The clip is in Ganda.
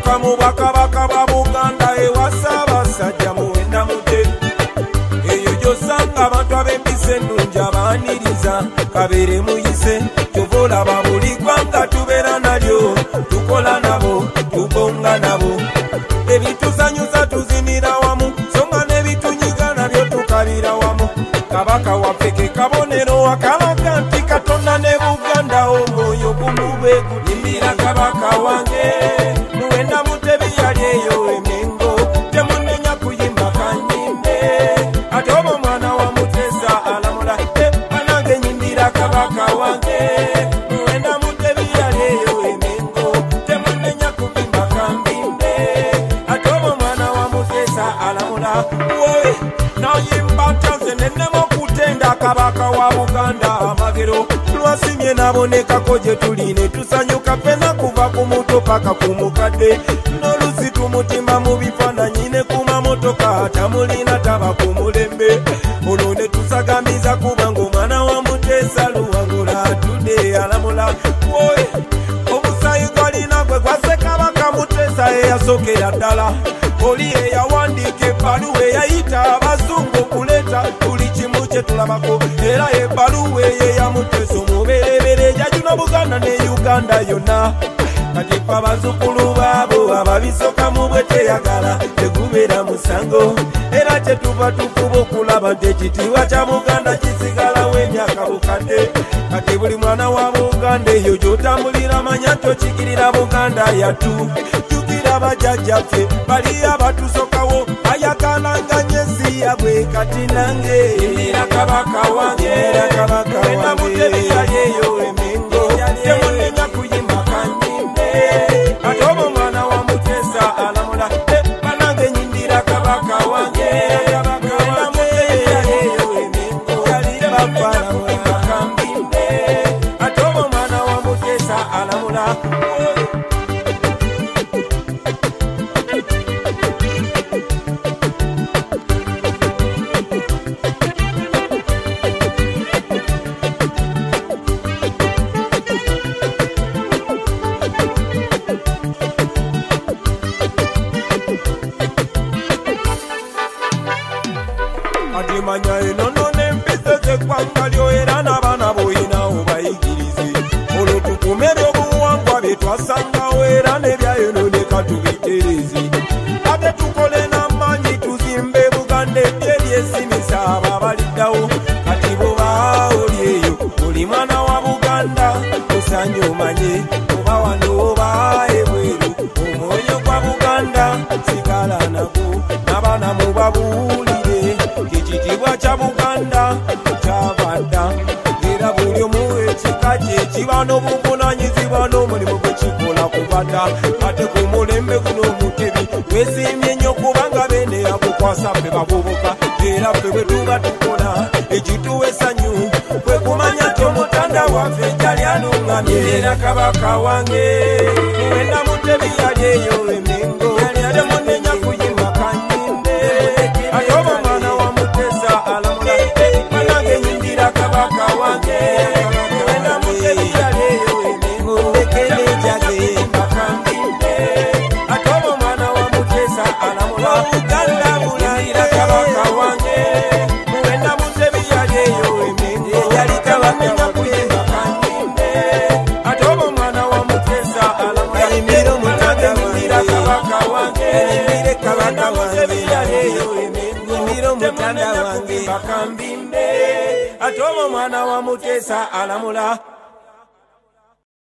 Yabuuka mu bakabaka ba Buganda ewa Ssaabasajja Muwenda Mutebi. Eyo gy'osanga abantu ab'empisa ennungi abaaniriza kabeere muyise. Kyova olaba buli ggwanga tubeera nalyo, tukola nabo, tubonga nabo. Ebituzanyuza tuzinira wamu, so nga n'ebitunyiga nabyo tukabira wamu. Kabaka waffe ke kabonero akalaga nti Katonda ne Buganda omwoyo gumu bwe gulimbira. Kabaka wange Muwenda Mutebi yali eyo Emengo, temunenya kuyimba kanyimbe. Ate oba omwana wa Muteesa alamula, anange nyimbira kabaka wange Muwenda Mutebi yali eyo Emengo, temunenya kuyimba kambimbe. Ate oba omwana wa Muteesa alamula, wowe nayimba tanze nennema okutenda kabaka wa Buganda amagero. Lwasimye nabonekako gye tuli ne tusanyuka ffenna kuva ku muto paka ku mukadde. N'olusi tumutima mu bifaananyi ne ku mamotoka tamulina taba ku mulembe. Olwo ne tusagamiza kubanga omwana wa Muteesa Luwangula atudde alamula. Wowe omusaayi gwalina gwe gwasse kabaka Muteesa eyasookera ddala. Oli eyawandiika ebbaluwa eyayita abazungu okuleeta buli kimu kye tulabako. Era ebbaluwa eyo ya Muteesa omubereberye yajuna Buganda ne Uganda yonna. Kati ffe abazzukulu baabo ababisooka mu bwe teyagala tegubeera musango. Era kye tuva tukuba okulaba nti ekitiibwa kya Buganda kisigalawo emyaka bukadde. Kati buli mwana wa Buganda eyo gy'otambulira manya tokikirira Buganda yattu. Jjukira bajjajjaffe bali abatusokawo ayakalanganya ensi yabwe. Kati nange yimbira kabaka wange Muwenda Mutebi yali eyo Emengo, temunenya kuyimba kanyimbe. Ate oba omwana wa Muteesa alamula, banange nyimbira kabaka wange Muwenda Mutebi yali eyo Emengo, temunenya kuyimba kambimbe. Ate oba omwana wa Muteesa alamula. Kati manya enono n'empisa z'eggwanga lyo era n'abaana b'olina obayigirize. Olwo tukume ebyobuwangwa bye twasangawo era n'ebyayononeka tubitereeze. Ate tukole n'amaanyi tuzimbe Buganda ebyeri esimisa abo abaliddawo. Kati bw'oba oli eyo oli mwana wa Buganda osaanye omanye, oba wano oba ebweru omwoyo gwa Buganda sigala nagwo. N'abaana mubabuulire ekitiibwa kya Buganda kyabadda. Era buli omu ekika kye kiba n'obuvunaanyizibwa n'omulimu gwe kikola kubadda. Ate ku mulembe guno Mutebi twesiimye nnyo kubanga beene yagukwasa ffe bavubuka. Era ffe bwe tuba tukola ekituwa essanyu kwe kumanya nti omutanda waffe jjali anuŋŋamye. Era kabaka wange Muwenda Mutebi yali eyo Emengo, temunenya kuyimba kanyimbe. Ate oba omwana wa Muteesa alamula, banange nyimbira kabaka wange Muwenda Mutebi yali eyo Emengo, tekeyimba kambimbe. Ate oba omwana wa Muteesa alamula, Buganda bulanira kabaka wange Muwenda Mutebi yali eyo Emengo, temunenya kuyimba kanyimbe. Ate oba omwana wa Muteesa alamula, nyimbira kabaka wange Muwenda Mutebi yali eyo Emengo, temunenya kuyimba kambimbe. Ate oba omwana wa Muteesa alamula.